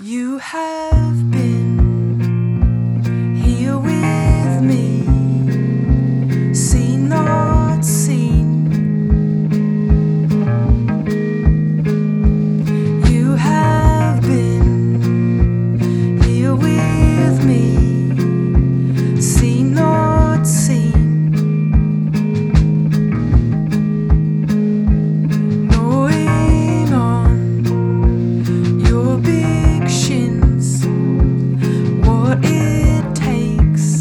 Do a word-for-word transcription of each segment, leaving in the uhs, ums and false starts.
You have been here with me, seen not seen. You have been here with me, seen not seen. Knowing on your big shins what it takes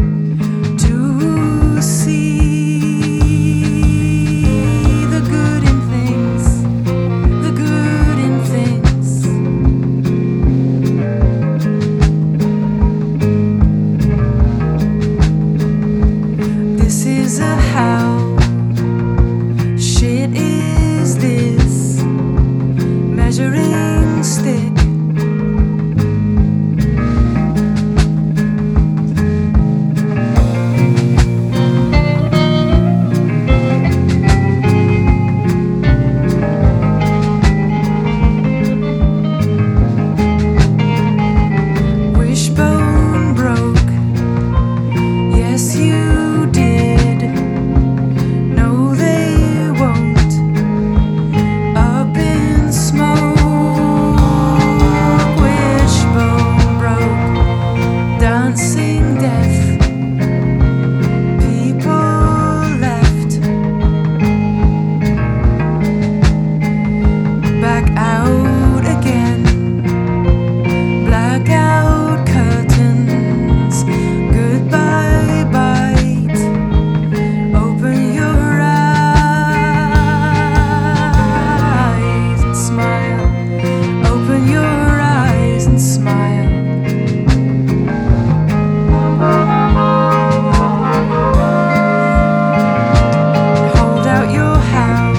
to see the good in things, the good in things. This is a how shit is this measuring stick. Wishbone broke, yes you did. No they won't, up in smoke. Wishbone broke, dancing deaf, people left. Back out again, blackout curtains, goodbye bite. Open your eyes and smile. Open your eyes and smile. Hold out your how.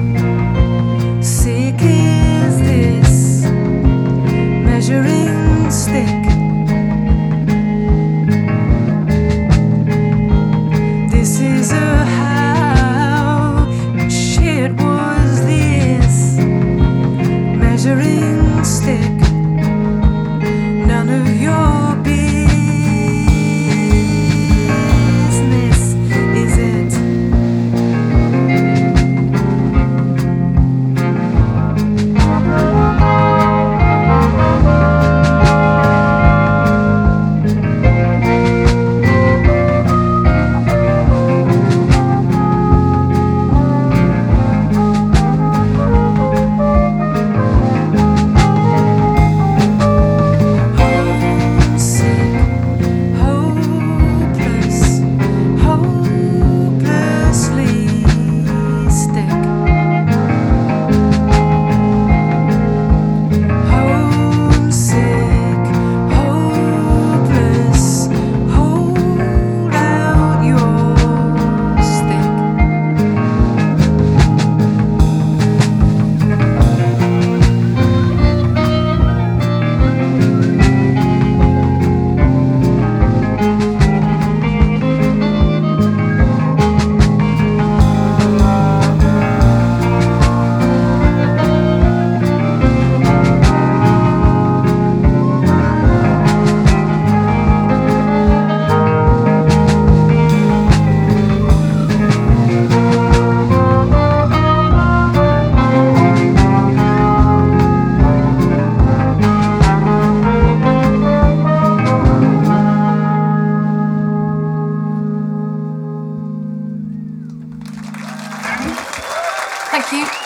Sick is this measuring stick. This is a how shit was this measuring stick. None of your business, is it? Homesick, hopeless, hopelessly stick. Homesick, hopeless, hold out your stick. Thank you.